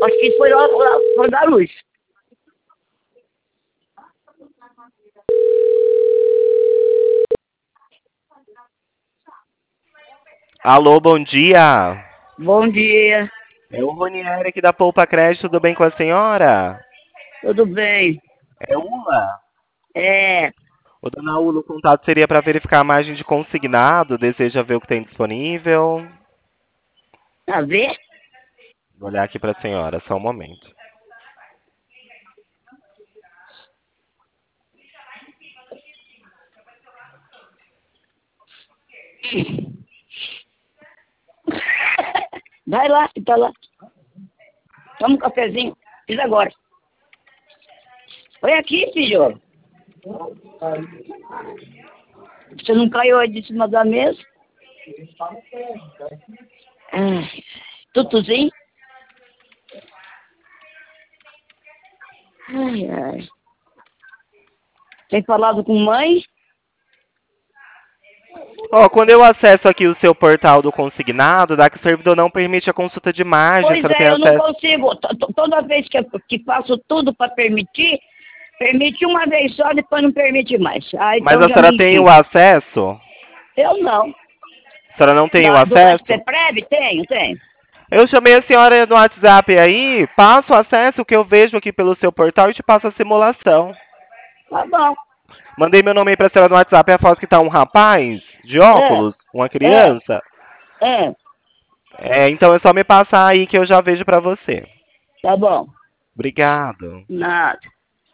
Acho que foi lá da luz. Alô, bom dia. Bom dia. É o Ronieri aqui da Poupa Crédito, tudo bem com a senhora? Tudo bem? É Ula? É, Ô, dona Ula, o contato seria para verificar a margem de consignado, deseja ver o que tem disponível? a ver? Vou olhar aqui para a senhora, só um momento. Vai lá, tá lá. Toma um cafezinho. Fiz agora. Põe aqui, filho. Você não caiu aí de cima da mesa? Ai, tutuzinho? Ai, ai. Tem falado com mãe? Ó, quando eu acesso aqui o seu portal do consignado, dá que o servidor não permite a consulta de margem, a Pois senhora tem é, eu não acesso... consigo. Toda vez que faço tudo para permitir, permite uma vez só, depois não permite mais. Ah, Mas então a já senhora me tem fiz. o acesso? Eu não. A senhora não tem o Do acesso? SPPREV? Tenho. Eu chamei a senhora no WhatsApp aí, passo o acesso que eu vejo aqui pelo seu portal e te passo a simulação. Tá bom. Mandei meu nome aí pra senhora no WhatsApp, é a foto que tá um rapaz de É, óculos, uma é, criança. é. É, então é só me passar aí que eu já vejo pra você. Tá bom. Obrigado. Nada.